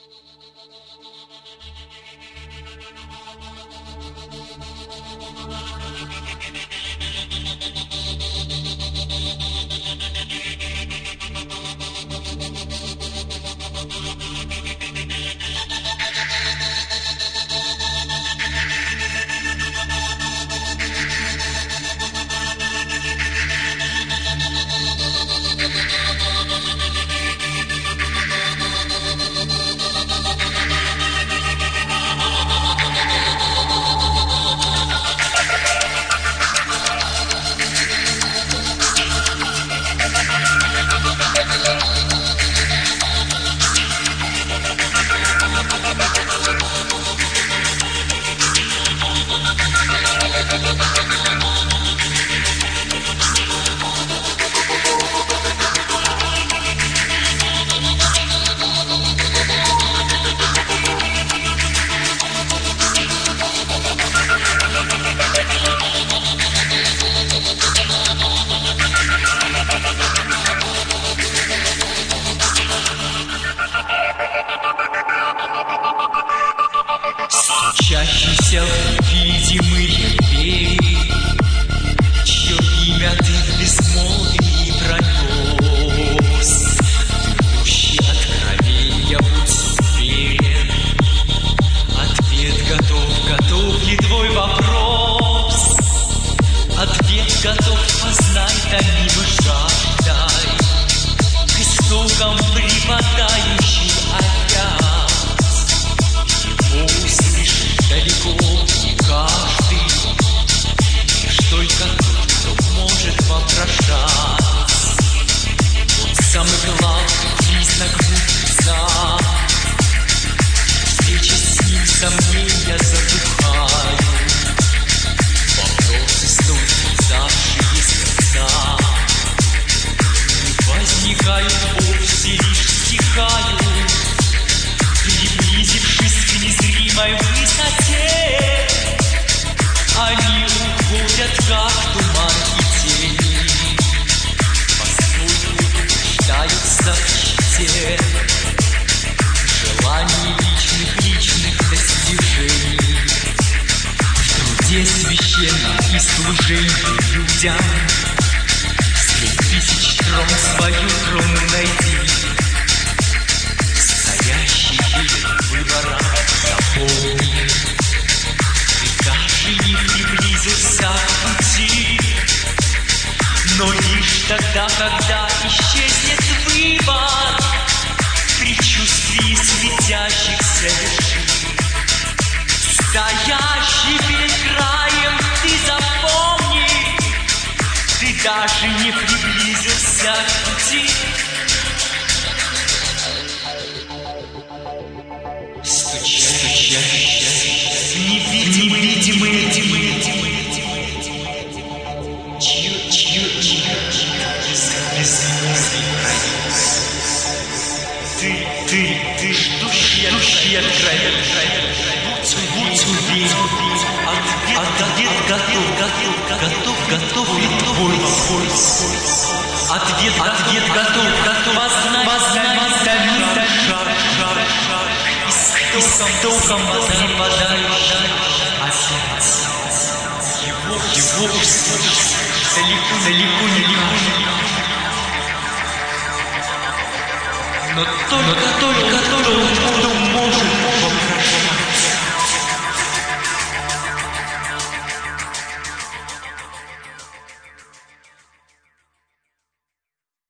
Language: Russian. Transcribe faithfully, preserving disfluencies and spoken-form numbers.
Стучащиеся в невидимые двери, чье имя ты в безмолвии пронес. Ты ищи откровенья, будь уверен, ответ готов, готов ли твой вопрос? Ответ готов, познай, томимо жаждай, к истокам припадающий опять. Его услышит далеко не каждый, лишь только тот, кто может вопрошать. Вот самый главный признак мудреца, встреча с ним сомнения затухают. Вопросы столь завшие сердца не возникают вовсе, лишь стихают, приблизившись к незримой высоте. Они уходят, как туман и тени, поскольку нуждаются в щите желаний личных, личных достижений, в труде священном и служении людям. Средь тысяч крон свою крону найди, стоящий перед выбором запомни. Ты даже не приблизился к пути, но лишь тогда, когда исчезнет выбор, предчувствии светящихся вершин. Стоящий перед краем, ты запомни, ты даже не приблизился к пути. Стучащие невидимые, невидимые, чье, чье, чье, безмолвие границ. Ты, ты, ты ждущий откровенный, будь уверен, ответ готов, готов, готов, готов ли твой вопрос? Ответ, ответ готов, готов, познать, томимо жар, истоком припадающий опять. Его, его услышишь далеко, далеко не каждый, но только, только, только